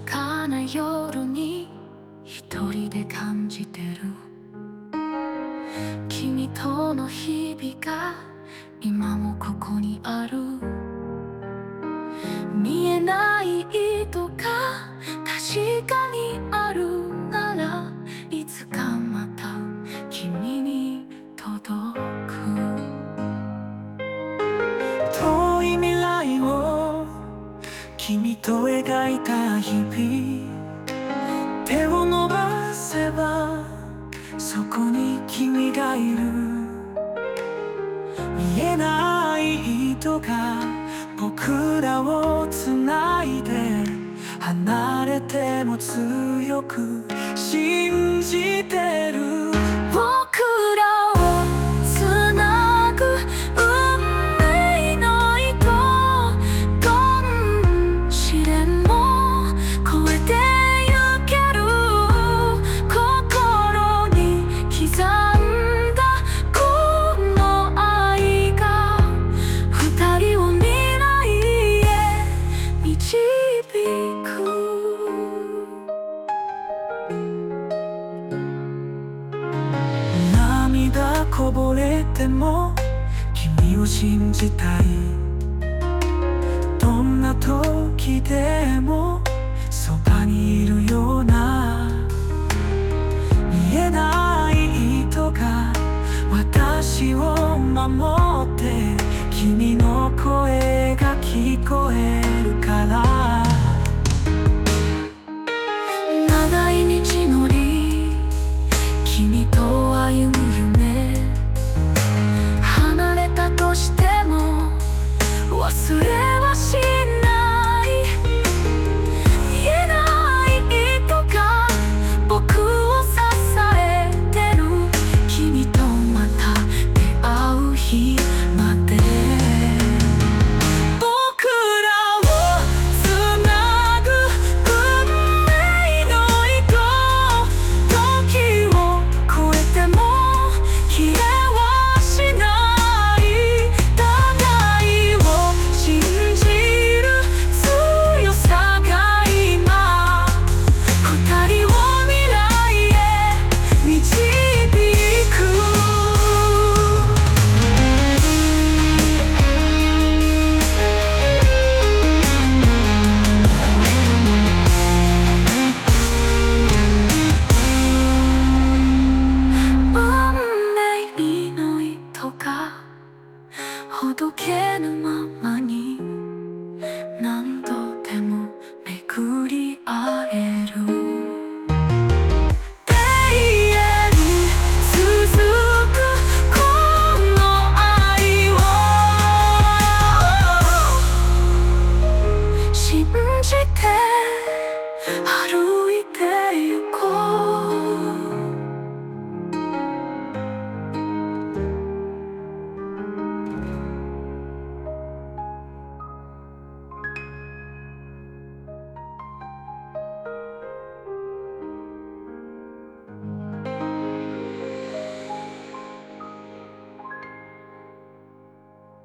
かな夜に一人で感じてる。君との日々が今もここにある。見えない糸が確かにあるなら、いつかまた君に届く。 遠い未来を君と描いた日々、手を伸ばせばそこに君がいる。見えない糸が僕らをつないで、離れても強く信じてる。 僕らをつなぐ運命の糸、どん試練も越えてゆける。心に刻んだこの愛が二人を未来へ導く。 涙こぼれても君を信じたい。どんな時でもそばにいるような、見えない糸が私を守って、君の声が聞こえるから。 長い道のり、君と歩む夢、離れたとしても忘れはしない。見えない糸が僕を支えてる。君とまた出会う日まで、僕らをつなぐ運命の糸、時を越えても消えはしない。互いを信じる強さが今二人を未来へ導く。運命の糸がほどけぬままに、何度でも巡り会える。永遠に続くこの愛を信じて歩いてゆく。